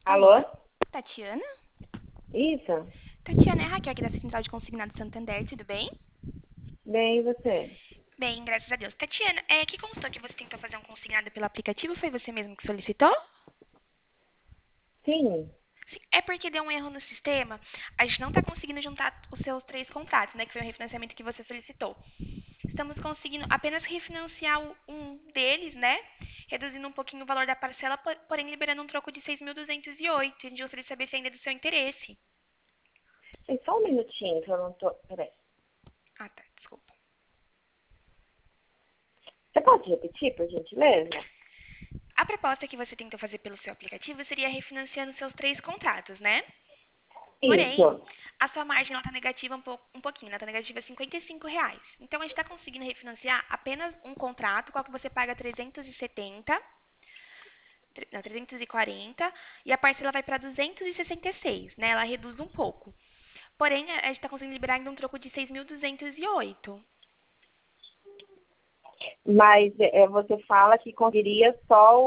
Alô? Alô? Tatiana? Isso? Tatiana, é a Raquel aqui da Central de Consignado Santander, tudo bem? Bem, e você? Bem, graças a Deus. Tatiana, que constou que você tentou fazer um consignado pelo aplicativo? Foi você mesmo que solicitou? Sim. Sim, é porque deu um erro no sistema. A gente não está conseguindo juntar os seus 3 contratos, né? Que foi o refinanciamento que você solicitou. Estamos conseguindo apenas refinanciar um deles, né? Reduzindo um pouquinho o valor da parcela, porém liberando um troco de 6.208. A gente gostaria de saber se ainda é do seu interesse. Tem só um minutinho que eu não tô... Peraí. Ah, tá, desculpa. Você pode repetir, por gentileza? A proposta que você tentou fazer pelo seu aplicativo seria refinanciando seus 3 contratos, né? Porém, Isso. a sua margem está negativa um pouquinho, ela está negativa R$ 55. Então, a gente está conseguindo refinanciar apenas um contrato, qual que você paga 370, não, 340, e a parcela vai para 266, né? Ela reduz um pouco. Porém, a gente está conseguindo liberar ainda um troco de 6.208. Mas você fala que conseguiria só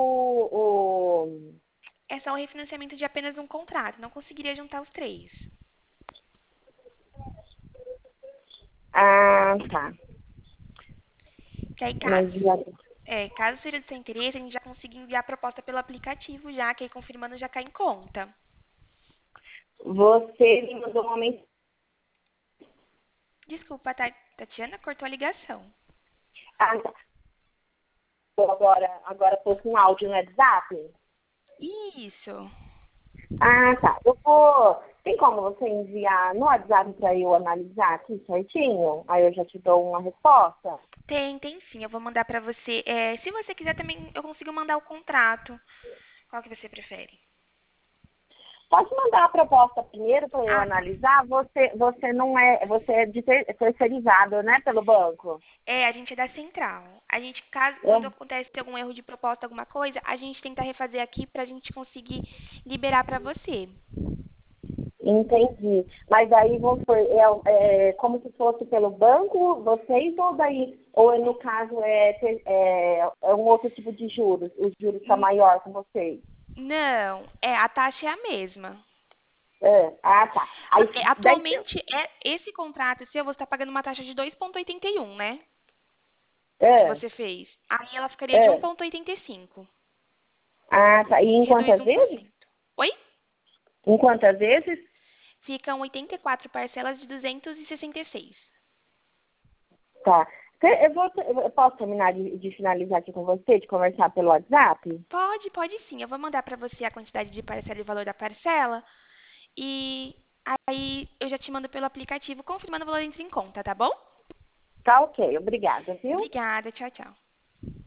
É só o refinanciamento de apenas um contrato, não conseguiria juntar os três. Ah, tá. Que aí, Mas caso seja do seu interesse, a gente já conseguiu enviar a proposta pelo aplicativo já, que aí confirmando já cai em conta. você me mandou uma mensagem. Desculpa, Tatiana, cortou a ligação. Ah, tá. Agora tô com áudio no WhatsApp? Isso. Ah, tá. Eu vou... Tem como você enviar no WhatsApp para eu analisar aqui certinho? Aí eu já te dou uma resposta? Tem sim. Eu vou mandar pra você. Se você quiser também, eu consigo mandar o contrato. Qual que você prefere? Pode mandar a proposta primeiro para eu Ah, tá. analisar. Você não é, você é terceirizado, né, pelo banco? A gente é da central. A gente, quando É, acontece algum erro de proposta, alguma coisa, a gente tenta refazer aqui pra gente conseguir liberar pra você. entendi. Mas aí vamos supor, é como se fosse pelo banco, vocês ou daí, ou no caso é um outro tipo de juros, os juros são N- maior com vocês. Não, a taxa é a mesma. É, ah, tá. Só Aí que daí atualmente esse contrato seu, você está pagando uma taxa de 2,81, né? Que é, você fez. Aí ela ficaria de é. 1,85. Ah, tá. E em Reduz quantas um por vezes? cento. Oi? Em quantas vezes? Ficam 84 parcelas de 266. Tá. Eu posso terminar de finalizar aqui com você, de conversar pelo WhatsApp? Pode sim. Eu vou mandar para você a quantidade de parcela e o valor da parcela. E aí eu já te mando pelo aplicativo confirmando o valor em conta, tá bom? Tá ok, obrigada, viu? Obrigada. Tchau, tchau.